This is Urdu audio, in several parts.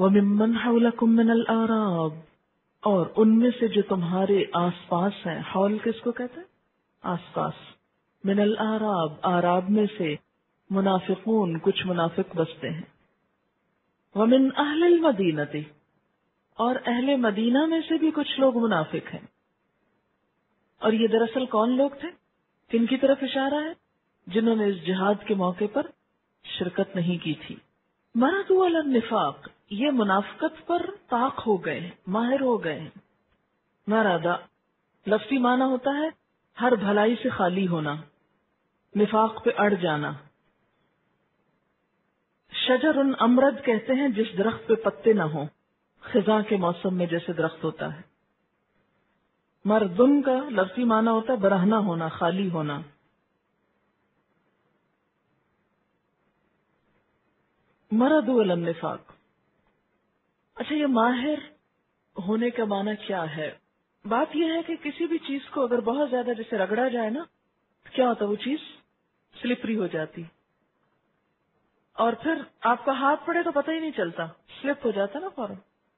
وَمِمَّنْ حَوْلَكُمْ مِنَ الْأَعْرَابِ، اور ان میں سے جو تمہارے آس پاس ہیں. حول کس کو کہتے ہیں؟ آس پاس. من الأعراب، اعراب میں سے. منافقون، کچھ منافق بستے ہیں. ومن اہل المدینہ، اور اہل مدینہ میں سے بھی کچھ لوگ منافق ہیں. اور یہ دراصل کون لوگ تھے؟ کن کی طرف اشارہ ہے؟ جنہوں نے اس جہاد کے موقع پر شرکت نہیں کی تھی. مردوا علی النفاق، یہ منافقت پر طاق ہو گئے ہیں، ماہر ہو گئے ہیں. مردا لفظی معنی ہوتا ہے ہر بھلائی سے خالی ہونا، نفاق پہ اڑ جانا. شجر امرد کہتے ہیں جس درخت پہ پتے نہ ہوں، خزاں کے موسم میں جیسے درخت ہوتا ہے. مردن کا لفظی معنی ہوتا ہے برہنہ ہونا، خالی ہونا. مردوا علی النفاق. اچھا، یہ ماہر ہونے کا معنی کیا ہے؟ بات یہ ہے کہ کسی بھی چیز کو اگر بہت زیادہ جیسے رگڑا جائے نا، کیا ہوتا ہے؟ وہ چیز سلپری ہو جاتی، اور پھر آپ کا ہاتھ پڑے تو پتہ ہی نہیں چلتا، سلپ ہو جاتا نا فوراً،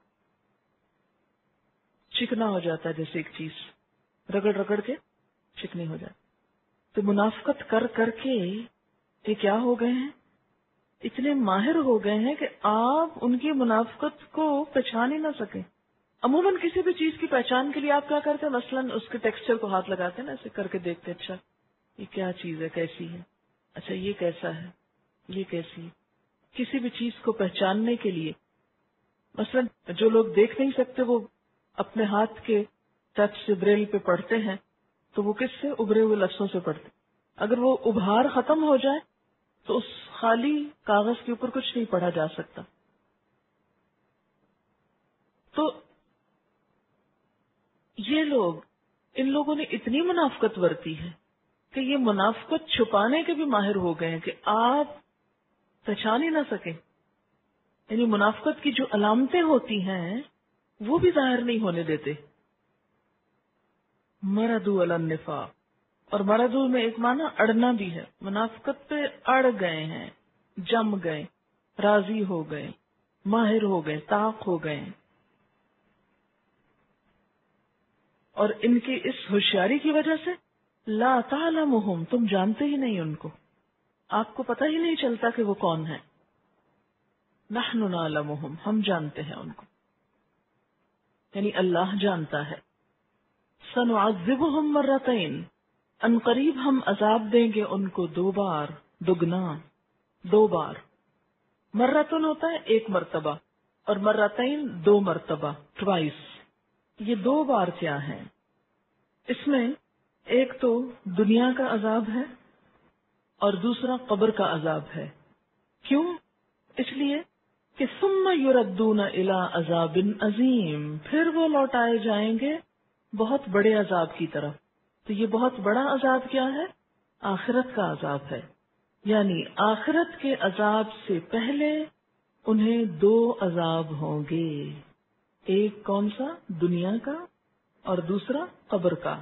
چکنا ہو جاتا ہے. جیسے ایک چیز رگڑ رگڑ کے چکنی ہو جاتی. تو منافقت کر کر کے یہ کیا ہو گئے ہیں؟ اتنے ماہر ہو گئے ہیں کہ آپ ان کی منافقت کو پہچان ہی نہ سکیں. عموماً کسی بھی چیز کی پہچان کے لیے آپ کیا کرتے ہیں؟ مثلاً اس کے ٹیکسچر کو ہاتھ لگاتے ہیں نا، ایسے کر کے دیکھتے ہیں، اچھا یہ کیا چیز ہے، کیسی ہے، اچھا یہ کیسا ہے، یہ کیسی ہے. کسی بھی چیز کو پہچاننے کے لیے مثلاً جو لوگ دیکھ نہیں سکتے وہ اپنے ہاتھ کے ٹچ سے بریل پہ پڑھتے ہیں تو وہ کس سے؟ ابھرے ہوئے لفظوں سے پڑھتے. اگر وہ ابھار ختم ہو جائے تو اس خالی کاغذ کے اوپر کچھ نہیں پڑھا جا سکتا. تو یہ لوگ، ان لوگوں نے اتنی منافقت برتی ہے کہ یہ منافقت چھپانے کے بھی ماہر ہو گئے ہیں کہ آپ پہچان ہی نہ سکیں. یعنی منافقت کی جو علامتیں ہوتی ہیں وہ بھی ظاہر نہیں ہونے دیتے. مردو علی النفاق، اور مردو میں ایک معنی اڑنا بھی ہے. منافقت پہ اڑ گئے ہیں، جم گئے، راضی ہو گئے، ماہر ہو گئے، طاق ہو گئے. اور ان کی اس ہوشیاری کی وجہ سے لا تعلمہم، تم جانتے ہی نہیں ان کو، آپ کو پتہ ہی نہیں چلتا کہ وہ کون ہے. نحن نعلمہم، ہم جانتے ہیں ان کو، یعنی اللہ جانتا ہے. سنعذبہم مرتین، ان قریب ہم عذاب دیں گے ان کو 2 بار، دگنا، 2 بار. مرتن ہوتا ہے 1 مرتبہ، اور مرتین 2 مرتبہ، ٹوائس. یہ 2 بار کیا ہیں؟ اس میں ایک تو دنیا کا عذاب ہے اور دوسرا قبر کا عذاب ہے. کیوں؟ اس لیے کہ ثم یردون الی عذاب عظیم، پھر وہ لوٹائے جائیں گے بہت بڑے عذاب کی طرف. تو یہ بہت بڑا عذاب کیا ہے؟ آخرت کا عذاب ہے. یعنی آخرت کے عذاب سے پہلے انہیں 2 عذاب ہوں گے. ایک کون سا؟ دنیا کا، اور دوسرا قبر کا.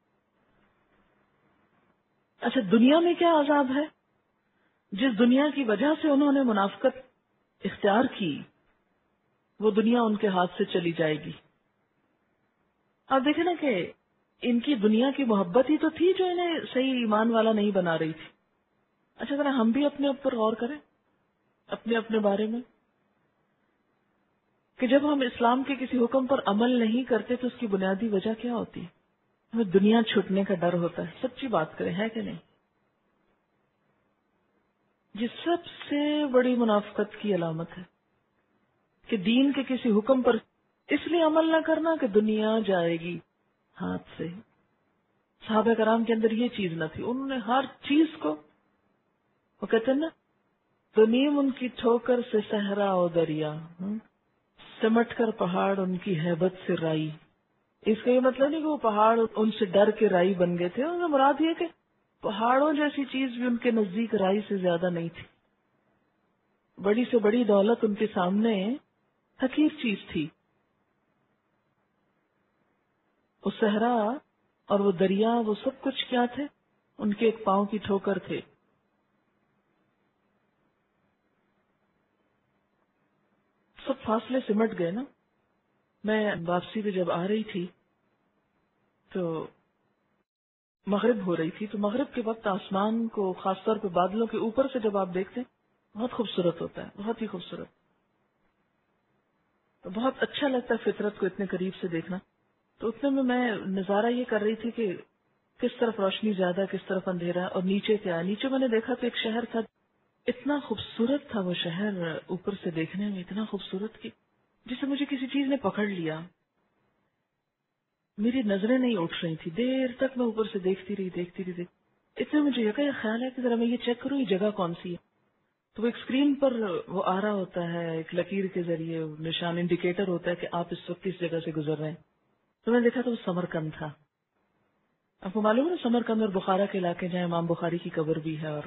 اچھا، دنیا میں کیا عذاب ہے؟ جس دنیا کی وجہ سے انہوں نے منافقت اختیار کی وہ دنیا ان کے ہاتھ سے چلی جائے گی. آپ دیکھیں نا کہ ان کی دنیا کی محبت ہی تو تھی جو انہیں صحیح ایمان والا نہیں بنا رہی تھی. اچھا، ذرا ہم بھی اپنے اوپر غور کریں، اپنے اپنے بارے میں، کہ جب ہم اسلام کے کسی حکم پر عمل نہیں کرتے تو اس کی بنیادی وجہ کیا ہوتی ہے؟ ہمیں دنیا چھوٹنے کا ڈر ہوتا ہے. سچی بات کریں، ہے کہ نہیں؟ یہ سب سے بڑی منافقت کی علامت ہے کہ دین کے کسی حکم پر اس لیے عمل نہ کرنا کہ دنیا جائے گی ہاتھ سے. صحابہ کرام کے اندر یہ چیز نہ تھی، انہوں نے ہر چیز کو، وہ کہتے ہیں نا، تنیم ان کی ٹھوکر سے صحرا و دریا، سمٹ کر پہاڑ ان کی ہیبت سے رائی. اس کا یہ مطلب نہیں کہ وہ پہاڑ ان سے ڈر کے رائی بن گئے تھے، ان کا مراد یہ کہ پہاڑوں جیسی چیز بھی ان کے نزدیک رائی سے زیادہ نہیں تھی. بڑی سے بڑی دولت ان کے سامنے حقیر چیز تھی. وہ صحرا اور وہ دریا، وہ سب کچھ کیا تھے؟ ان کے ایک پاؤں کی ٹھوکر تھے. سب فاصلے سمٹ گئے نا. میں واپسی پہ جب آ رہی تھی تو مغرب ہو رہی تھی، تو مغرب کے وقت آسمان کو خاص طور پہ بادلوں کے اوپر سے جب آپ دیکھتے ہیں بہت خوبصورت ہوتا ہے، بہت ہی خوبصورت. تو بہت اچھا لگتا ہے فطرت کو اتنے قریب سے دیکھنا. تو اتنے میں نظارہ یہ کر رہی تھی کہ کس طرف روشنی زیادہ، کس طرف اندھیرا، اور نیچے کیا ہے. نیچے میں نے دیکھا تو ایک شہر تھا، اتنا خوبصورت تھا وہ شہر، اوپر سے دیکھنے میں اتنا خوبصورت کہ جسے مجھے کسی چیز نے پکڑ لیا. میری نظریں نہیں اٹھ رہی تھی، دیر تک میں اوپر سے دیکھتی رہی. اتنے مجھے یہ خیال ہے کہ ذرا میں یہ چیک کروں یہ جگہ کون سی ہے. تو وہ ایک اسکرین پر وہ آ رہا ہوتا ہے، ایک لکیر کے ذریعے نشان انڈیکیٹر ہوتا ہے کہ آپ اس وقت اس جگہ سے گزر رہے ہیں. تو میں نے دیکھا تو وہ سمرقند تھا. آپ کو معلوم ہے نا سمرقند اور بخارا کے علاقے جہاں امام بخاری کی قبر بھی ہے. اور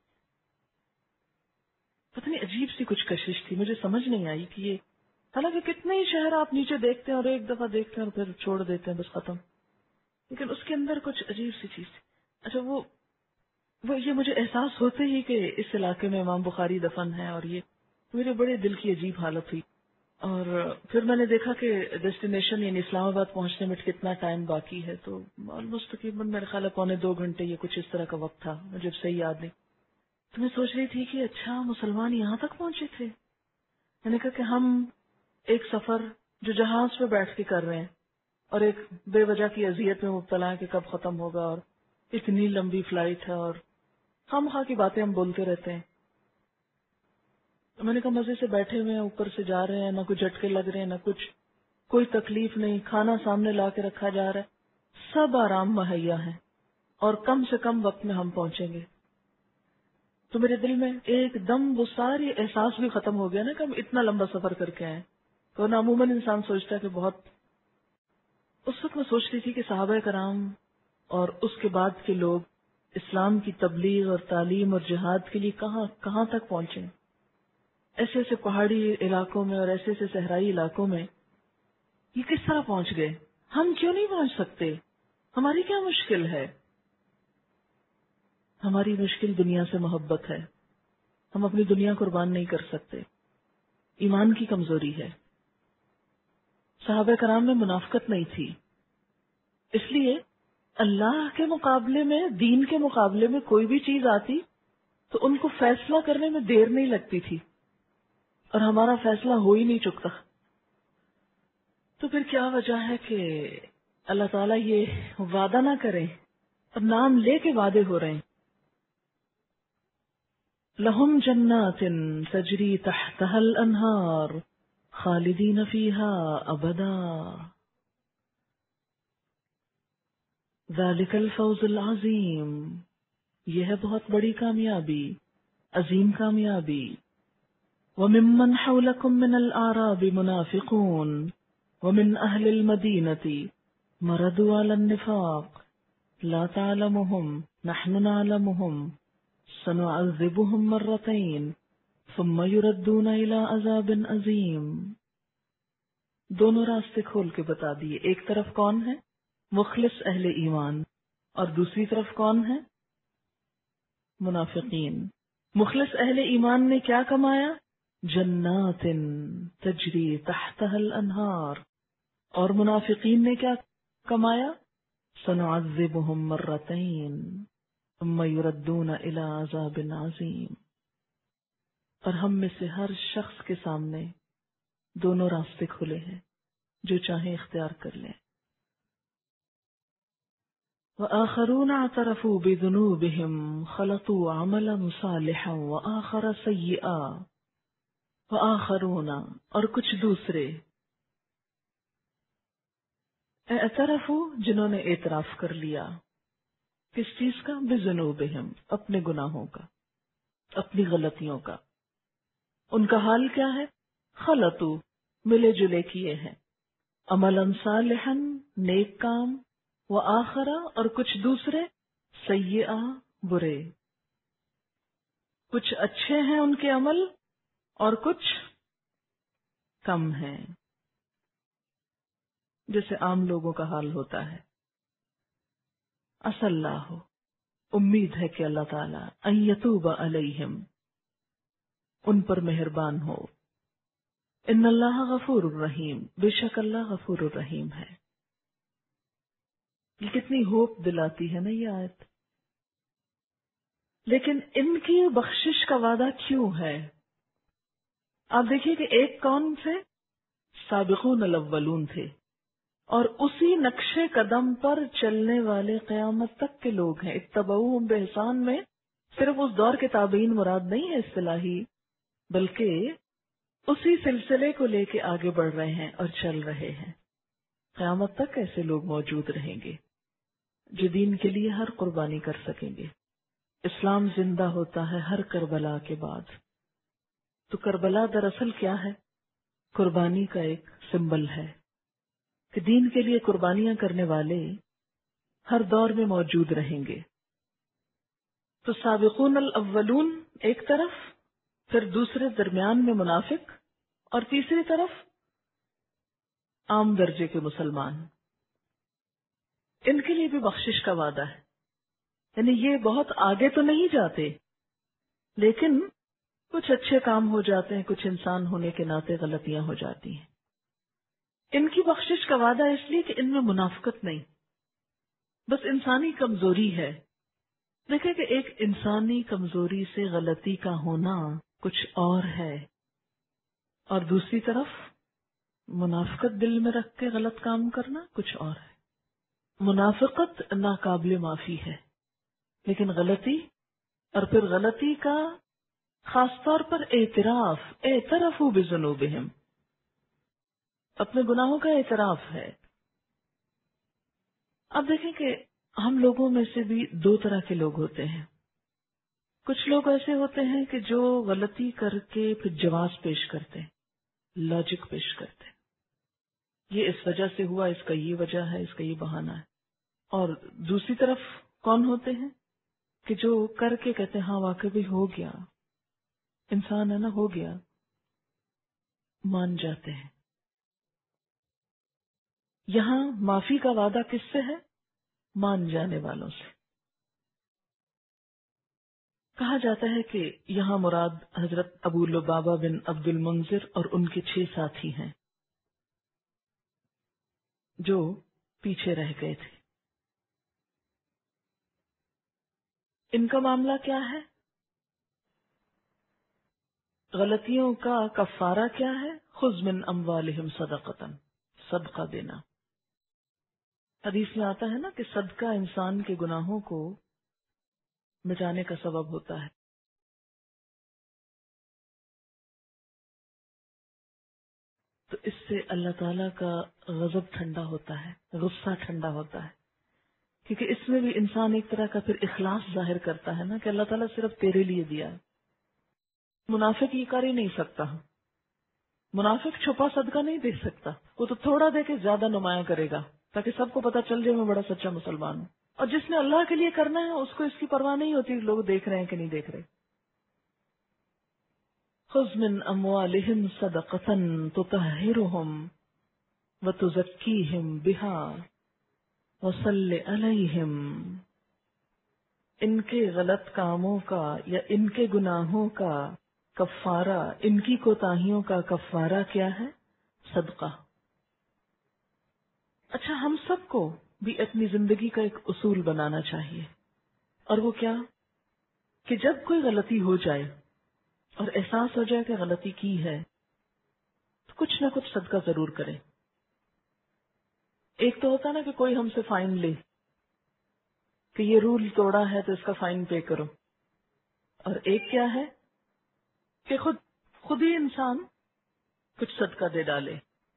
پتہ نہیں عجیب سی کچھ کشش تھی، مجھے سمجھ نہیں آئی کہ یہ، حالانکہ کتنے ہی شہر آپ نیچے دیکھتے ہیں اور ایک دفعہ دیکھتے ہیں اور پھر چھوڑ دیتے ہیں، بس ختم. لیکن اس کے اندر کچھ عجیب سی چیز تھی. اچھا وہ یہ مجھے احساس ہوتے ہی کہ اس علاقے میں امام بخاری دفن ہے، اور یہ میرے بڑے دل کی عجیب حالت ہوئی. اور پھر میں نے دیکھا کہ ڈیسٹینیشن یعنی اسلام آباد پہنچنے میں کتنا ٹائم باقی ہے. تو آلموسٹ تقریباً میرے خیال ہے 1.25 گھنٹے یا کچھ اس طرح کا وقت تھا، مجھے صحیح یاد نہیں. تو میں سوچ رہی تھی کہ اچھا مسلمان یہاں تک پہنچے تھے. میں نے کہا کہ ہم ایک سفر جو جہاز پہ بیٹھ کے کر رہے ہیں اور ایک بے وجہ کی اذیت میں مبتلا ہے کہ کب ختم ہوگا، اور اتنی لمبی فلائٹ ہے اور خام خواہ کی باتیں ہم بولتے رہتے ہیں. تو میں نے کہا مزے سے بیٹھے ہوئے ہیں، اوپر سے جا رہے ہیں، نہ کوئی جھٹکے لگ رہے ہیں، نہ کچھ، کوئی تکلیف نہیں، کھانا سامنے لا کے رکھا جا رہا ہے، سب آرام مہیا ہے اور کم سے کم وقت میں ہم پہنچیں گے. تو میرے دل میں ایک دم وہ ساری احساس بھی ختم ہو گیا نا کہ ہم اتنا لمبا سفر کر کے آئے. تو عموماً انسان سوچتا ہے کہ بہت، اس وقت میں سوچ رہی تھی کہ صحابہ کرام اور اس کے بعد کے لوگ اسلام کی تبلیغ اور تعلیم اور جہاد کے لیے کہاں کہاں تک پہنچے. ایسے ایسے پہاڑی علاقوں میں اور ایسے ایسے صحرائی علاقوں میں یہ کس طرح پہنچ گئے؟ ہم کیوں نہیں پہنچ سکتے؟ ہماری کیا مشکل ہے؟ ہماری مشکل دنیا سے محبت ہے. ہم اپنی دنیا قربان نہیں کر سکتے، ایمان کی کمزوری ہے. صحابہ کرام میں منافقت نہیں تھی، اس لیے اللہ کے مقابلے میں، دین کے مقابلے میں کوئی بھی چیز آتی تو ان کو فیصلہ کرنے میں دیر نہیں لگتی تھی، اور ہمارا فیصلہ ہو ہی نہیں چکتا. تو پھر کیا وجہ ہے کہ اللہ تعالیٰ یہ وعدہ نہ کریں اور نام لے کے وعدے ہو رہے ہیں. لہم جنات تجری تحتها الانہار خالدین فیہا ابدا ذالک الفوز العظیم. یہ ہے بہت بڑی کامیابی، عظیم کامیابی. وممن حولکم من الاعراب منافقون ومن اہل المدینة مردوا علی النفاق لا تعلمهم نحن نعلمهم سنعذبهم مرتين ثم يردون الى عذاب عظیم. دونوں راستے کھول کے بتا دیے. ایک طرف کون ہے؟ مخلص اہل ایمان، اور دوسری طرف کون ہے؟ منافقین. مخلص اہل ایمان نے کیا کمایا؟ جنات تجری تحتها الانہار. اور منافقین نے کیا کمایا؟ سنعذبهم مرتين ثم يردون الى عذاب عظیم. اور ہم میں سے ہر شخص کے سامنے دونوں راستے کھلے ہیں، جو چاہیں اختیار کر لیں. وآخرون اعترفوا بذنوبهم خلطوا عملا صالحا وآخر سیئا. وآخرون، اور کچھ دوسرے، اعترفوا جنہوں نے اعتراف کر لیا. کس چیز کا؟ بذنوبہم، اپنے گناہوں کا، اپنی غلطیوں کا. ان کا حال کیا ہے؟ خلطوا، ملے جلے کیے ہیں، عملا صالحا، نیک کام، وآخرا، اور کچھ دوسرے، سیئا، برے. کچھ اچھے ہیں ان کے عمل اور کچھ کم ہیں، جیسے عام لوگوں کا حال ہوتا ہے. عسى اللہ، امید ہے کہ اللہ تعالیٰ، ان یتوب علیہم، ان پر مہربان ہو. ان اللہ غفور الرحیم، بے شک اللہ غفور الرحیم ہے۔ یہ کتنی ہوپ دلاتی ہے نا یہ آیت۔ لیکن ان کی بخشش کا وعدہ کیوں ہے؟ آپ دیکھیے کہ ایک کون تھے؟ سابقون الاولون تھے، اور اسی نقش قدم پر چلنے والے قیامت تک کے لوگ ہیں۔ اتبعوہم بإحسان میں صرف اس دور کے تابعین مراد نہیں ہے اصطلاحی، بلکہ اسی سلسلے کو لے کے آگے بڑھ رہے ہیں اور چل رہے ہیں۔ قیامت تک ایسے لوگ موجود رہیں گے جو دین کے لیے ہر قربانی کر سکیں گے۔ اسلام زندہ ہوتا ہے ہر کربلا کے بعد۔ تو کربلا دراصل کیا ہے؟ قربانی کا ایک سمبل ہے کہ دین کے لیے قربانیاں کرنے والے ہر دور میں موجود رہیں گے۔ تو سابقون الاولون ایک طرف، پھر دوسرے درمیان میں منافق، اور تیسری طرف عام درجے کے مسلمان، ان کے لیے بھی بخشش کا وعدہ ہے۔ یعنی یہ بہت آگے تو نہیں جاتے، لیکن کچھ اچھے کام ہو جاتے ہیں، کچھ انسان ہونے کے ناطے غلطیاں ہو جاتی ہیں۔ ان کی بخشش کا وعدہ اس لیے کہ ان میں منافقت نہیں، بس انسانی کمزوری ہے۔ دیکھیں کہ ایک انسانی کمزوری سے غلطی کا ہونا کچھ اور ہے، اور دوسری طرف منافقت دل میں رکھ کے غلط کام کرنا کچھ اور ہے۔ منافقت ناقابل معافی ہے، لیکن غلطی، اور پھر غلطی کا خاص طور پر اعترافوا بذنوبہم، اپنے گناہوں کا اعتراف ہے۔ اب دیکھیں کہ ہم لوگوں میں سے بھی دو طرح کے لوگ ہوتے ہیں۔ کچھ لوگ ایسے ہوتے ہیں کہ جو غلطی کر کے پھر جواز پیش کرتے ہیں، لاجک پیش کرتے ہیں، یہ اس وجہ سے ہوا، اس کا یہ وجہ ہے، اس کا یہ بہانہ ہے۔ اور دوسری طرف کون ہوتے ہیں کہ جو کر کے کہتے ہیں ہاں واقعی بھی ہو گیا، انسان ہے نا، ہو گیا، مان جاتے ہیں۔ یہاں معافی کا وعدہ کس سے ہے؟ مان جانے والوں سے۔ کہا جاتا ہے کہ یہاں مراد حضرت ابو لبابہ بن عبد المنذر اور ان کے 6 ساتھی ہیں جو پیچھے رہ گئے تھے۔ ان کا معاملہ کیا ہے؟ غلطیوں کا کفارہ کیا ہے؟ خذ من اموالہم صدقۃ، صدقہ دینا۔ حدیث میں آتا ہے نا کہ صدقہ انسان کے گناہوں کو مٹانے کا سبب ہوتا ہے۔ تو اس سے اللہ تعالیٰ کا غضب ٹھنڈا ہوتا ہے، غصہ ٹھنڈا ہوتا ہے، کیونکہ اس میں بھی انسان ایک طرح کا پھر اخلاص ظاہر کرتا ہے نا کہ اللہ تعالیٰ صرف تیرے لیے دیا ہے۔ منافق یہ کر ہی نہیں سکتا، منافق چھپا صدقہ نہیں دے سکتا، وہ تو تھوڑا دے کے زیادہ نمایاں کرے گا تاکہ سب کو پتہ چل جائے میں بڑا سچا مسلمان ہوں۔ اور جس نے اللہ کے لیے کرنا ہے اس کو اس کی پرواہ نہیں ہوتی لوگ دیکھ رہے ہیں کہ نہیں دیکھ رہے۔ خذ من اموالہم صدقۃ تطہرہم وتزکیہم بہا وصل علیہم۔ ان کے غلط کاموں کا یا ان کے گناہوں کا کفارہ، ان کی کوتاہیوں کا کفارہ کیا ہے؟ صدقہ۔ اچھا، ہم سب کو بھی اپنی زندگی کا ایک اصول بنانا چاہیے، اور وہ کیا کہ جب کوئی غلطی ہو جائے اور احساس ہو جائے کہ غلطی کی ہے تو کچھ نہ کچھ صدقہ ضرور کریں۔ ایک تو ہوتا نا کہ کوئی ہم سے فائن لے کہ یہ رول توڑا ہے تو اس کا فائن پے کرو، اور ایک کیا ہے کہ خود ہی انسان کچھ صدقہ دے ڈالے۔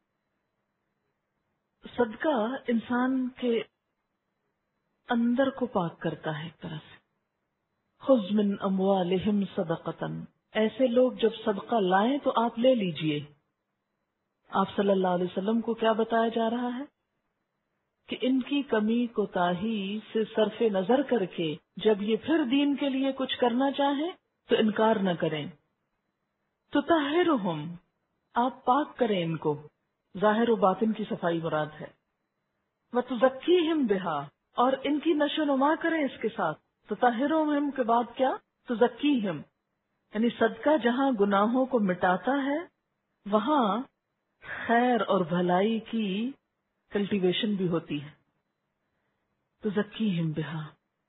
صدقہ انسان کے اندر کو پاک کرتا ہے ایک طرح سے۔ خذ من اموالہم صدقۃ، ایسے لوگ جب صدقہ لائیں تو آپ لے لیجئے۔ آپ صلی اللہ علیہ وسلم کو کیا بتایا جا رہا ہے کہ ان کی کمی کوتاہی سے صرف نظر کر کے جب یہ پھر دین کے لیے کچھ کرنا چاہیں تو انکار نہ کریں۔ تطہرہم، آپ پاک کریں ان کو، ظاہر و باطن کی صفائی مراد ہے۔ وتزکیہم بہا، اور ان کی نشو نما کریں اس کے ساتھ۔ تطہرہم کے بعد کیا؟ تزکیہم، یعنی صدقہ جہاں گناہوں کو مٹاتا ہے وہاں خیر اور بھلائی کی کلٹیویشن بھی ہوتی ہے. تو زکیہم بہا،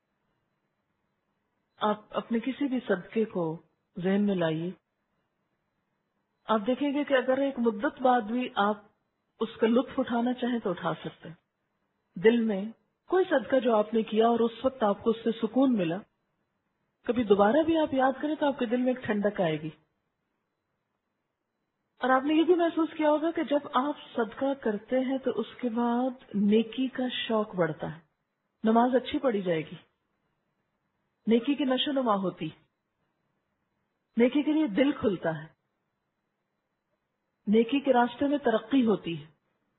آپ اپنے کسی بھی صدقے کو ذہن میں لائیے. آپ دیکھیں گے کہ اگر ایک مدت بعد بھی آپ اس کا لطف اٹھانا چاہیں تو اٹھا سکتے ہیں. دل میں کوئی صدقہ جو آپ نے کیا اور اس وقت آپ کو اس سے سکون ملا، کبھی دوبارہ بھی آپ یاد کریں تو آپ کے دل میں ایک ٹھنڈک آئے گی. اور آپ نے یہ بھی محسوس کیا ہوگا کہ جب آپ صدقہ کرتے ہیں تو اس کے بعد نیکی کا شوق بڑھتا ہے. نماز اچھی پڑھی جائے گی، نیکی کی نشو نما ہوتی، نیکی کے لیے دل کھلتا ہے، نیکی کے راستے میں ترقی ہوتی ہے.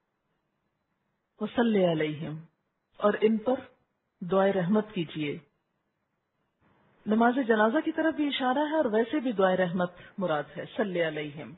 وصلی علیہم، اور ان پر دعائے رحمت کیجیے. نماز جنازہ کی طرف بھی اشارہ ہے اور ویسے بھی دعائے رحمت مراد ہے. صلی علیہم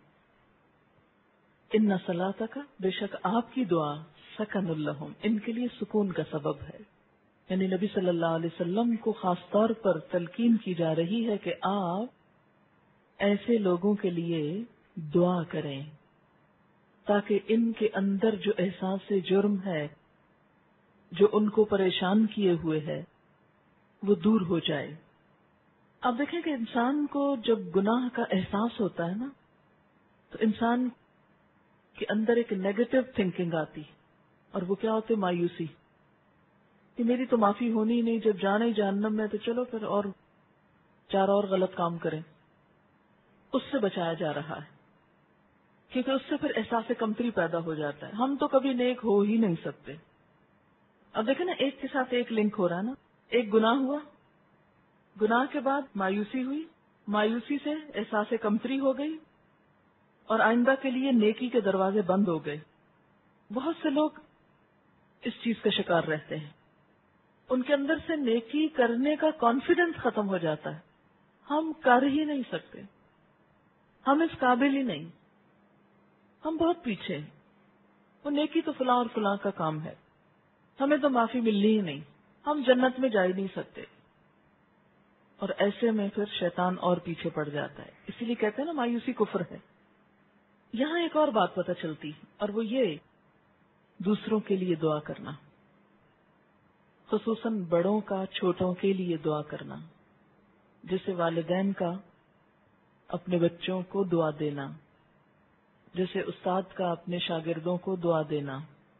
ان صلاتک، بے شک آپ کی دعا، سکن لہم، ان کے لیے سکون کا سبب ہے. یعنی نبی صلی اللہ علیہ وسلم کو خاص طور پر تلقین کی جا رہی ہے کہ آپ ایسے لوگوں کے لیے دعا کریں تاکہ ان کے اندر جو احساس جرم ہے جو ان کو پریشان کیے ہوئے ہے وہ دور ہو جائے. آپ دیکھیں کہ انسان کو جب گناہ کا احساس ہوتا ہے نا تو انسان کے اندر ایک نیگیٹو تھنکنگ آتی، اور وہ کیا ہوتی؟ مایوسی، کہ میری تو معافی ہونی ہی نہیں، جب جانا ہی جہنم میں تو چلو پھر اور 4 اور غلط کام کریں. اس سے بچایا جا رہا ہے کیونکہ اس سے پھر احساس کمتری پیدا ہو جاتا ہے. ہم تو کبھی نیک ہو ہی نہیں سکتے. اب دیکھیں نا، ایک کے ساتھ ایک لنک ہو رہا ہے نا. ایک گناہ ہوا، گناہ کے بعد مایوسی ہوئی، مایوسی سے احساس کمتری ہو گئی، اور آئندہ کے لیے نیکی کے دروازے بند ہو گئے. بہت سے لوگ اس چیز کا شکار رہتے ہیں، ان کے اندر سے نیکی کرنے کا کانفیڈنس ختم ہو جاتا ہے. ہم کر ہی نہیں سکتے، ہم اس قابل ہی نہیں، ہم بہت پیچھے ہیں. وہ نیکی تو فلاں اور فلاں کا کام ہے، ہمیں تو معافی ملنی ہی نہیں، ہم جنت میں جا ہی نہیں سکتے. اور ایسے میں پھر شیطان اور پیچھے پڑ جاتا ہے. اسی لیے کہتے ہیں نا مایوسی کفر ہے. یہاں ایک اور بات پتہ چلتی ہے، اور وہ یہ دوسروں کے لیے دعا کرنا، خصوصاً بڑوں کا چھوٹوں کے لیے دعا کرنا، جیسے والدین کا اپنے بچوں کو دعا دینا، جیسے استاد کا اپنے شاگردوں کو دعا دینا،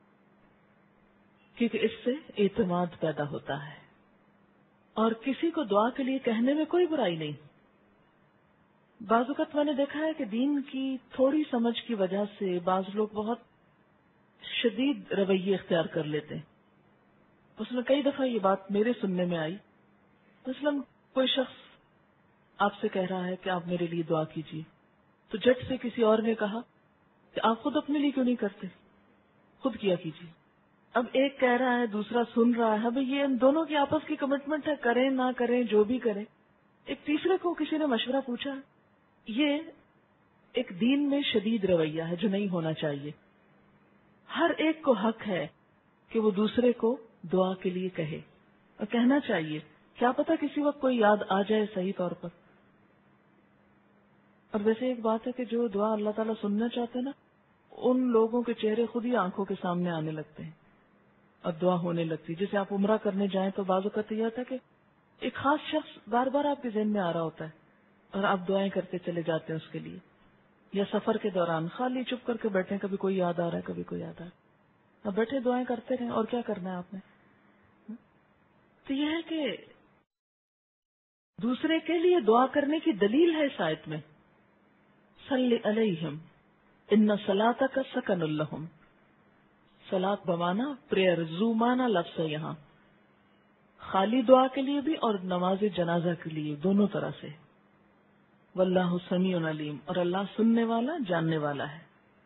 کیونکہ اس سے اعتماد پیدا ہوتا ہے. اور کسی کو دعا کے لیے کہنے میں کوئی برائی نہیں. بعض اوقات میں نے دیکھا ہے کہ دین کی تھوڑی سمجھ کی وجہ سے بعض لوگ بہت شدید رویے اختیار کر لیتے ہیں. اس میں کئی دفعہ یہ بات میرے سننے میں آئی. مثلاً کوئی شخص آپ سے کہہ رہا ہے کہ آپ میرے لیے دعا کیجیے، تو جٹ سے کسی اور نے کہا کہ آپ خود اپنے لیے کیوں نہیں کرتے، خود کیا کیجیے. اب ایک کہہ رہا ہے، دوسرا سن رہا ہے. بھئی یہ ان دونوں کی آپس کی کمٹمنٹ ہے، کریں نہ کریں جو بھی کریں. ایک تیسرے کو کسی نے مشورہ پوچھا. یہ ایک دین میں شدید رویہ ہے جو نہیں ہونا چاہیے. ہر ایک کو حق ہے کہ وہ دوسرے کو دعا کے لیے کہے، اور کہنا چاہیے. کیا پتا کسی وقت کوئی یاد آ جائے صحیح طور پر. اور ویسے ایک بات ہے کہ جو دعا اللہ تعالیٰ سننا چاہتے ہیں نا، ان لوگوں کے چہرے خود ہی آنکھوں کے سامنے آنے لگتے ہیں اور دعا ہونے لگتی. جیسے آپ عمرہ کرنے جائیں تو بعض اوقات یہ ہوتا ہے کہ ایک خاص شخص بار بار آپ کے ذہن میں آ رہا ہوتا ہے اور آپ دعائیں کرتے چلے جاتے ہیں اس کے لیے. یا سفر کے دوران خالی چپ کر کے بیٹھے، کبھی کوئی یاد آ رہا ہے کبھی کوئی یاد آ رہا ہے، اب بیٹھے دعائیں کرتے رہیں. اور کیا کرنا ہے آپ نے؟ تو یہ ہے کہ دوسرے کے لیے دعا کرنے کی دلیل ہے اس آیت میں. صلی علیہم ان صلاتک سکن لہم. صلات بمانا پریئر، زو مانا لفظ ہے یہاں، خالی دعا کے لیے بھی اور نماز جنازہ کے لیے، دونوں طرح سے. واللہ سمیع علیم، اور اللہ سننے والا جاننے والا ہے.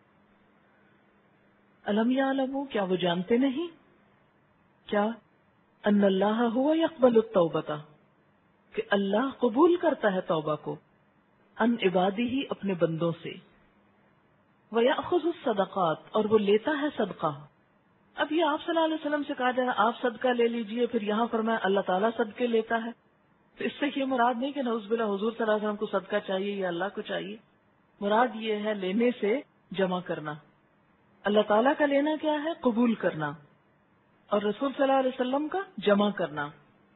الم یعلموا، کیا وہ جانتے نہیں، کیا ان اللہ ہوا یقبل التوبۃ، کہ اللہ قبول کرتا ہے توبہ کو، ان عبادی ہی اپنے بندوں سے، ویأخذ الصدقات، اور وہ لیتا ہے صدقہ. اب یہ آپ صلی اللہ علیہ وسلم سے کہا جا رہا آپ صدقہ لے لیجئے، پھر یہاں فرمایا اللہ تعالیٰ صدقے لیتا ہے. تو اس سے یہ مراد نہیں کہ نعوذ باللہ حضور صلی اللہ علیہ وسلم کو صدقہ چاہیے یا اللہ کو چاہیے. مراد یہ ہے لینے سے جمع کرنا. اللہ تعالیٰ کا لینا کیا ہے؟ قبول کرنا، اور رسول صلی اللہ علیہ وسلم کا جمع کرنا.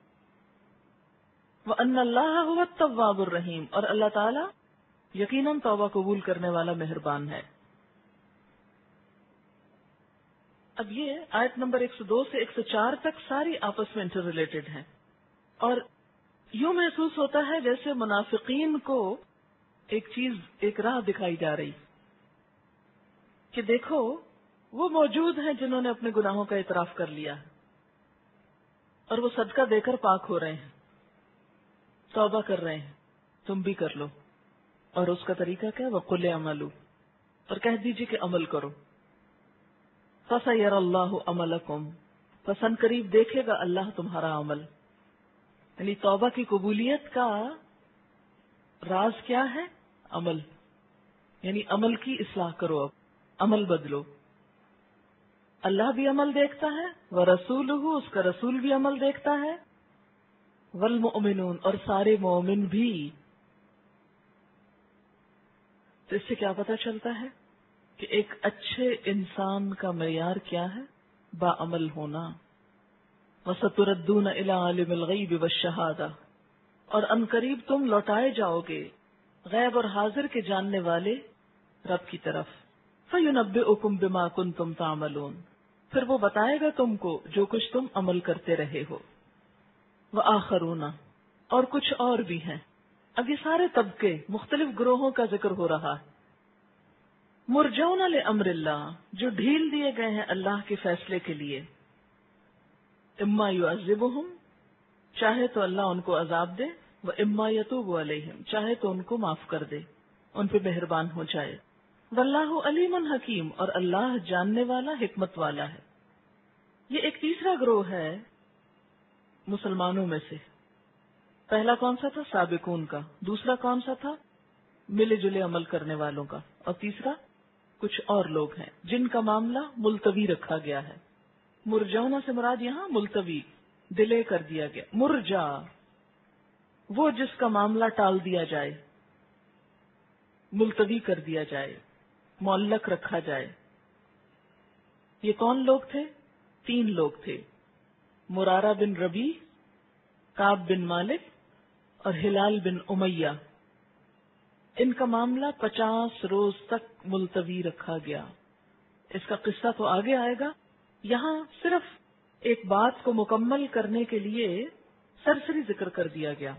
وَأَنَّ اللَّهَ هُوَ التَّوَّابُ الرَّحِيمُ، اور اللہ تعالیٰ یقیناً توبہ قبول کرنے والا مہربان ہے. اب یہ آیت نمبر 102 سے 104 تک ساری آپس میں انٹر ریلیٹڈ ہیں، اور یوں محسوس ہوتا ہے جیسے منافقین کو ایک چیز، ایک راہ دکھائی جا رہی کہ دیکھو وہ موجود ہیں جنہوں نے اپنے گناہوں کا اعتراف کر لیا اور وہ صدقہ دے کر پاک ہو رہے ہیں، توبہ کر رہے ہیں، تم بھی کر لو. اور اس کا طریقہ کیا؟ وَقُلْ اعْمَلُوا، اور کہہ دیجیے کہ عمل کرو. فَسَيَرَى اللَّهُ عَمَلَكُمْ، پس ان قریب دیکھے گا اللہ تمہارا عمل. یعنی توبہ کی قبولیت کا راز کیا ہے؟ عمل. یعنی عمل کی اصلاح کرو، اب عمل بدلو. اللہ بھی عمل دیکھتا ہے، وَرَسُولُهُ، اس کا رسول بھی عمل دیکھتا ہے، وَالْمُؤْمِنُونَ، اور سارے مومن بھی. تو اس سے کیا پتہ چلتا ہے کہ ایک اچھے انسان کا معیار کیا ہے؟ باعمل ہونا. وَسَتُرَدُّونَ إِلَىٰ عَالِمِ الْغَيْبِ وَالشَّهَادَةِ، اور عنقریب تم لوٹائے جاؤ گے غیب اور حاضر کے جاننے والے رب کی طرف. فَيُنَبِّئُكُم بِمَا كُنتُمْ تَعْمَلُونَ، پھر وہ بتائے گا تم کو جو کچھ تم عمل کرتے رہے ہو. وَآخَرُونَ، اور کچھ اور بھی ہیں. اب یہ سارے طبقے، مختلف گروہوں کا ذکر ہو رہا ہے. مرجون لامر اللہ، جو ڈھیل دیے گئے ہیں اللہ کے فیصلے کے لیے. اما یعذبہم، چاہے تو اللہ ان کو عذاب دے، و اما یتوب علیہم، چاہے تو ان کو معاف کر دے، ان پہ مہربان ہو جائے. واللہ علیم حکیم، اور اللہ جاننے والا، حکمت والا ہے. یہ ایک تیسرا گروہ ہے مسلمانوں میں سے. پہلا کون سا تھا؟ سابقون کا. دوسرا کون سا تھا؟ ملے جلے عمل کرنے والوں کا. اور تیسرا کچھ اور لوگ ہیں جن کا معاملہ ملتوی رکھا گیا ہے. مرجونا سے مراد یہاں ملتوی، ڈیلے کر دیا گیا. مرجا وہ جس کا معاملہ ٹال دیا جائے، ملتوی کر دیا جائے، معلق رکھا جائے. یہ کون لوگ تھے؟ 3 لوگ تھے، مرارہ بن ربیع، کعب بن مالک اور ہلال بن امیہ. ان کا معاملہ 50 روز تک ملتوی رکھا گیا. اس کا قصہ تو آگے آئے گا، یہاں صرف ایک بات کو مکمل کرنے کے لیے سرسری ذکر کر دیا گیا.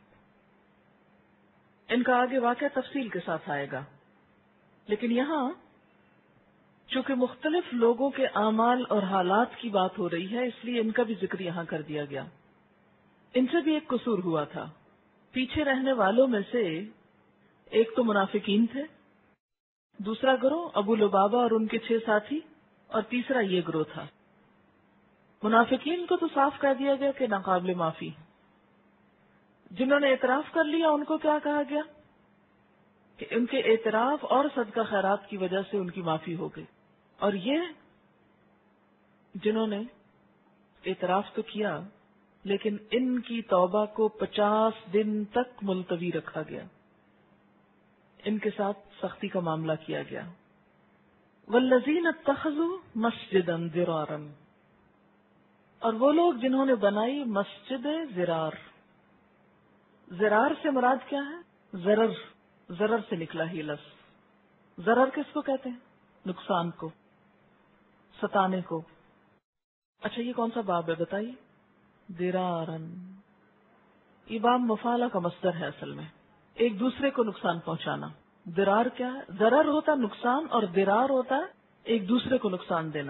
ان کا آگے واقعہ تفصیل کے ساتھ آئے گا، لیکن یہاں چونکہ مختلف لوگوں کے اعمال اور حالات کی بات ہو رہی ہے، اس لیے ان کا بھی ذکر یہاں کر دیا گیا. ان سے بھی ایک قصور ہوا تھا. پیچھے رہنے والوں میں سے ایک تو منافقین تھے، دوسرا گروہ ابو لبابہ اور ان کے 6 ساتھی، اور تیسرا یہ گروہ تھا. منافقین کو تو صاف کہہ دیا گیا کہ ناقابل معافی. جنہوں نے اعتراف کر لیا ان کو کیا کہا گیا کہ ان کے اعتراف اور صدقہ خیرات کی وجہ سے ان کی معافی ہو گئی. اور یہ جنہوں نے اعتراف تو کیا لیکن ان کی توبہ کو 50 دن تک ملتوی رکھا گیا، ان کے ساتھ سختی کا معاملہ کیا گیا. والذین اتخذوا مسجدا ضرارا، اور وہ لوگ جنہوں نے بنائی مسجد ضرار. ضرار سے مراد کیا ہے؟ ضرر، ضرر سے نکلا ہی لفظ. ضرر کس کو کہتے ہیں؟ نقصان کو، ستانے کو. اچھا یہ کون سا باب ہے بتائیے؟ ضرارن. یہ باب مفعلہ کا مصدر ہے اصل میں، ایک دوسرے کو نقصان پہنچانا. ضرار کیا ہے؟ ضرر ہوتا نقصان، اور ضرار ہوتا ہے ایک دوسرے کو نقصان دینا.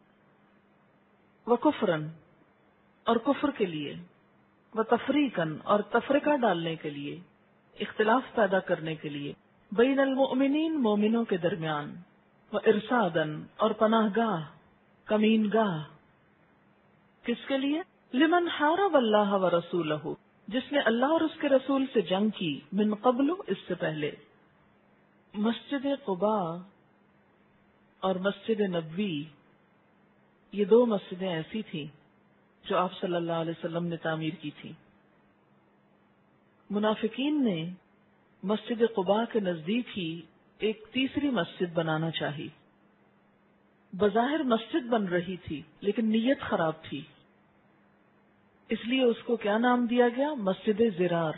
وکفرن، اور کفر کے لیے. وتفریقن، اور تفرقہ ڈالنے کے لیے، اختلاف پیدا کرنے کے لیے. بین المؤمنین، مومنوں کے درمیان. وارصادن، اور پناہ گاہ، کمین گاہ. کس کے لیے؟ لمن حارب اللہ ورسولہ، جس نے اللہ اور اس کے رسول سے جنگ کی. من قبل، اس سے پہلے. مسجد قباء اور مسجد نبوی، یہ 2 مسجدیں ایسی تھیں جو آپ صلی اللہ علیہ وسلم نے تعمیر کی تھی. منافقین نے مسجد قباء کے نزدیک ہی ایک تیسری مسجد بنانا چاہی. بظاہر مسجد بن رہی تھی لیکن نیت خراب تھی، اس لیے اس کو کیا نام دیا گیا؟ مسجد زرار.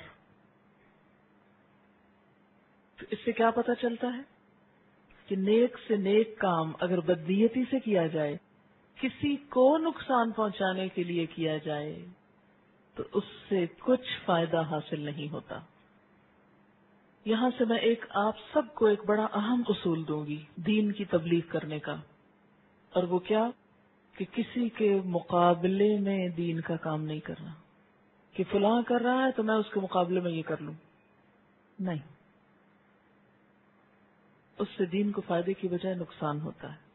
تو اس سے کیا پتہ چلتا ہے کہ نیک سے نیک کام اگر بدنیتی سے کیا جائے، کسی کو نقصان پہنچانے کے لیے کیا جائے، تو اس سے کچھ فائدہ حاصل نہیں ہوتا. یہاں سے میں آپ سب کو ایک بڑا اہم اصول دوں گی دین کی تبلیغ کرنے کا، اور وہ کیا؟ کہ کسی کے مقابلے میں دین کا کام نہیں کرنا، کہ فلاں کر رہا ہے تو میں اس کے مقابلے میں یہ کر لوں. نہیں، اس سے دین کو فائدے کی بجائے نقصان ہوتا ہے.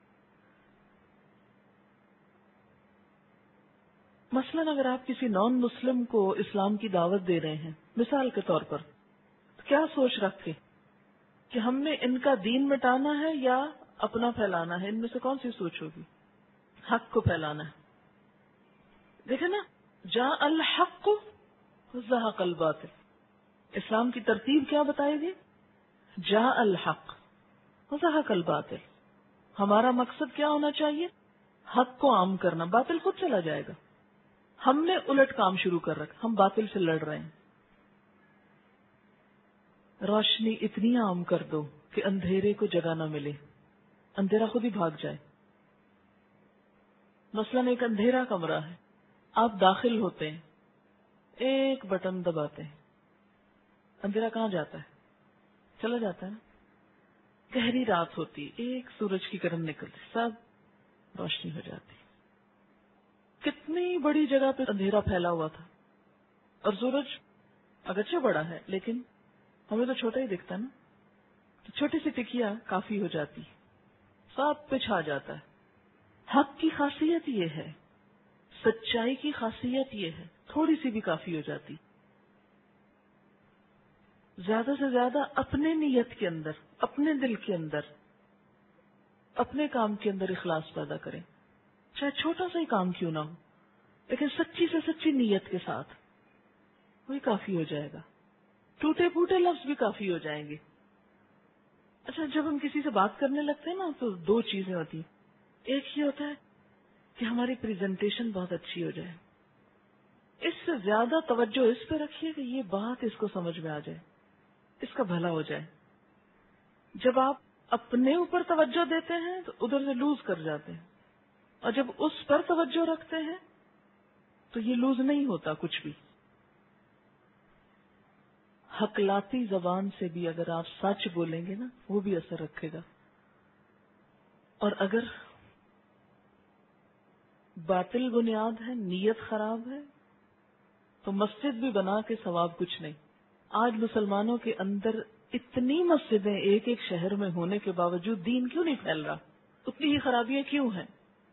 مثلاً اگر آپ کسی نان مسلم کو اسلام کی دعوت دے رہے ہیں مثال کے طور پر، تو کیا سوچ رکھ کے کہ ہم نے ان کا دین مٹانا ہے یا اپنا پھیلانا ہے؟ ان میں سے کون سی سوچ ہوگی؟ حق کو پھیلانا ہے. دیکھیں نا، جاء الحق وزهق الباطل. اسلام کی ترتیب کیا بتائے گی؟ جاء الحق وزهق الباطل. ہمارا مقصد کیا ہونا چاہیے؟ حق کو عام کرنا، باطل خود چلا جائے گا. ہم نے الٹ کام شروع کر رکھا، ہم باطل سے لڑ رہے ہیں. روشنی اتنی عام کر دو کہ اندھیرے کو جگہ نہ ملے، اندھیرا خود ہی بھاگ جائے. مثلاً ایک اندھیرا کمرہ ہے، آپ داخل ہوتے ہیں، ایک بٹن دباتے ہیں، اندھیرا کہاں جاتا ہے؟ چلا جاتا ہے. گہری رات ہوتی، ایک سورج کی کرن نکلتی، سب روشنی ہو جاتی. کتنی بڑی جگہ پہ اندھیرا پھیلا ہوا تھا، اور سورج اگرچہ بڑا ہے لیکن ہمیں تو چھوٹا ہی دکھتا نا. تو چھوٹی سی ٹکیا کافی ہو جاتی، سب پہ چھا جاتا ہے. حق کی خاصیت یہ ہے، سچائی کی خاصیت یہ ہے، تھوڑی سی بھی کافی ہو جاتی. زیادہ سے زیادہ اپنے نیت کے اندر، اپنے دل کے اندر، اپنے کام کے اندر اخلاص پیدا کریں، چاہے چھوٹا سا ہی کام کیوں نہ ہو، لیکن سچی سے سچی نیت کے ساتھ، وہی کافی ہو جائے گا. ٹوٹے پھوٹے لفظ بھی کافی ہو جائیں گے. اچھا، جب ہم کسی سے بات کرنے لگتے ہیں نا تو دو چیزیں ہوتی ہیں. ایک یہ ہوتا ہے کہ ہماری پریزنٹیشن بہت اچھی ہو جائے. اس سے زیادہ توجہ اس پہ رکھیے کہ یہ بات اس کو سمجھ میں آ جائے، اس کا بھلا ہو جائے. جب آپ اپنے اوپر توجہ دیتے ہیں تو ادھر سے لوز کر جاتے ہیں، اور جب اس پر توجہ رکھتے ہیں تو یہ لوز نہیں ہوتا کچھ بھی. حقلاتی زبان سے بھی اگر آپ سچ بولیں گے نا، وہ بھی اثر رکھے گا. اور اگر باطل بنیاد ہے، نیت خراب ہے، تو مسجد بھی بنا کے ثواب کچھ نہیں. آج مسلمانوں کے اندر اتنی مسجدیں ایک ایک شہر میں ہونے کے باوجود دین کیوں نہیں پھیل رہا؟ اتنی ہی خرابیاں کیوں ہیں؟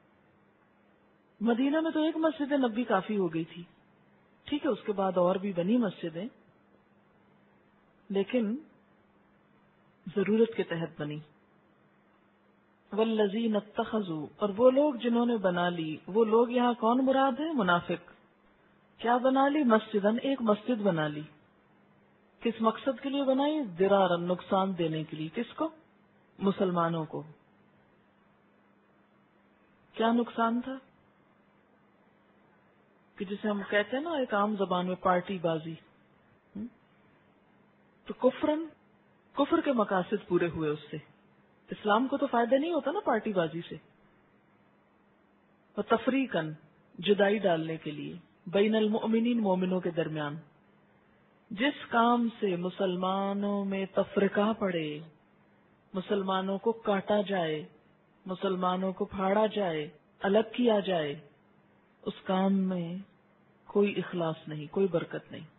مدینہ میں تو ایک مسجد نبی کافی ہو گئی تھی، ٹھیک ہے، اس کے بعد اور بھی بنی مسجدیں، لیکن ضرورت کے تحت بنی. والذین اتخذوا، اور وہ لوگ جنہوں نے بنا لی، وہ لوگ یہاں کون مراد ہے؟ منافق. کیا بنا لی؟ مسجدن، ایک مسجد بنا لی. کس مقصد کے لیے بنائی؟ ضرارن، نقصان دینے کے لیے. کس کو؟ مسلمانوں کو. کیا نقصان تھا؟ کہ جسے ہم کہتے ہیں نا ایک عام زبان میں پارٹی بازی. تو کفر کے مقاصد پورے ہوئے اس سے. اسلام کو تو فائدہ نہیں ہوتا نا پارٹی بازی سے. اور تفریقاً، جدائی ڈالنے کے لیے، بین المؤمنین، مومنوں کے درمیان. جس کام سے مسلمانوں میں تفرقہ پڑے، مسلمانوں کو کاٹا جائے، مسلمانوں کو پھاڑا جائے، الگ کیا جائے، اس کام میں کوئی اخلاص نہیں، کوئی برکت نہیں.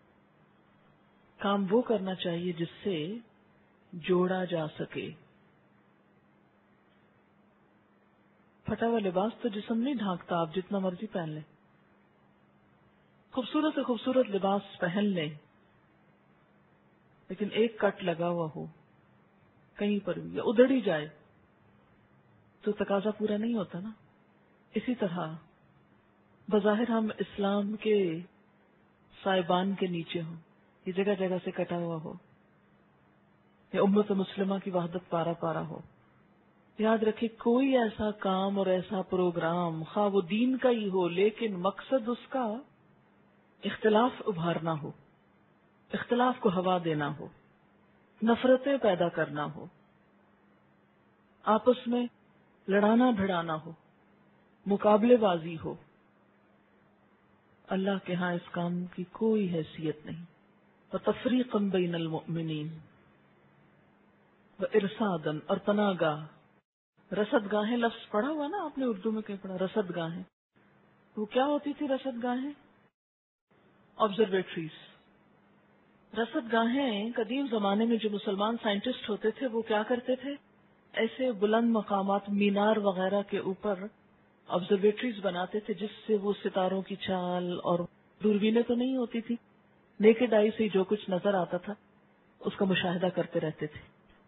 کام وہ کرنا چاہیے جس سے جوڑا جا سکے. پھٹا ہوا لباس تو جسم نہیں ڈھانکتا، آپ جتنا مرضی پہن لیں، خوبصورت سے خوبصورت لباس پہن لیں، لیکن ایک کٹ لگا ہوا ہو کہیں پر بھی یا ادھر ہی جائے تو تقاضا پورا نہیں ہوتا نا. اسی طرح بظاہر ہم اسلام کے سائبان کے نیچے ہوں، یہ جگہ جگہ سے کٹا ہوا ہو، یا امت مسلمہ کی وحدت پارا پارا ہو. یاد رکھے کوئی ایسا کام اور ایسا پروگرام خواہ وہ دین کا ہی ہو لیکن مقصد اس کا اختلاف ابھارنا ہو، اختلاف کو ہوا دینا ہو، نفرتیں پیدا کرنا ہو، آپس میں لڑانا بھڑانا ہو، مقابلے بازی ہو، اللہ کے ہاں اس کام کی کوئی حیثیت نہیں. وتفریقا بین المؤمنین وارصادا، اور پناہ گاہ. رصد گاہیں لفظ پڑھا ہوا نا آپ نے اردو میں کہیں پڑھا؟ رصد گاہیں وہ کیا ہوتی تھی؟ رصد گاہیں آبزرویٹریز. رصد گاہیں قدیم زمانے میں جو مسلمان سائنٹسٹ ہوتے تھے وہ کیا کرتے تھے؟ ایسے بلند مقامات مینار وغیرہ کے اوپر آبزرویٹریز بناتے تھے جس سے وہ ستاروں کی چال، اور دوربینیں تو نہیں ہوتی تھی، نیکڈ آئی سے جو کچھ نظر آتا تھا اس کا مشاہدہ کرتے رہتے تھے.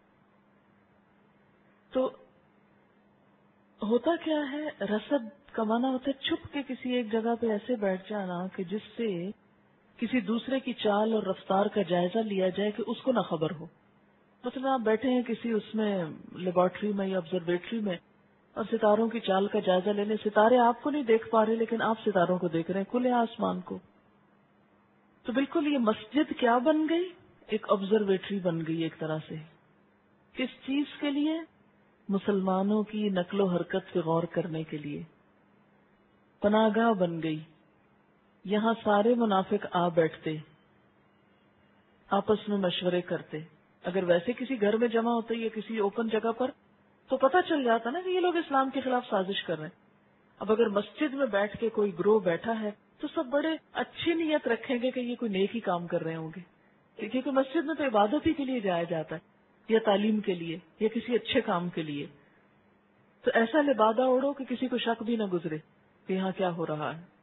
تو ہوتا کیا ہے، رصد کا معنی ہوتا ہے چھپ کے کسی ایک جگہ پہ ایسے بیٹھ جانا کہ جس سے کسی دوسرے کی چال اور رفتار کا جائزہ لیا جائے کہ اس کو نہ خبر ہو. مثلا آپ بیٹھے ہیں کسی اس میں لیبارٹری میں یا آبزرویٹری میں اور ستاروں کی چال کا جائزہ لینے، ستارے آپ کو نہیں دیکھ پا رہے لیکن آپ ستاروں کو دیکھ رہے ہیں کھلے آسمان کو. تو بالکل یہ مسجد کیا بن گئی؟ ایک آبزرویٹری بن گئی ایک طرح سے. کس چیز کے لیے؟ مسلمانوں کی نقل و حرکت پہ غور کرنے کے لیے. پناہ گاہ بن گئی. یہاں سارے منافق آ بیٹھتے، آپس میں مشورے کرتے. اگر ویسے کسی گھر میں جمع ہوتے یا کسی اوپن جگہ پر تو پتہ چل جاتا نا کہ یہ لوگ اسلام کے خلاف سازش کر رہے ہیں. اب اگر مسجد میں بیٹھ کے کوئی گروہ بیٹھا ہے تو سب بڑے اچھی نیت رکھیں گے کہ یہ کوئی نیک ہی کام کر رہے ہوں گے، کیونکہ مسجد میں تو عبادت ہی کے لیے جایا جاتا ہے یا تعلیم کے لیے یا کسی اچھے کام کے لیے. تو ایسا لبادہ اوڑھو کہ کسی کو شک بھی نہ گزرے کہ یہاں کیا ہو رہا ہے.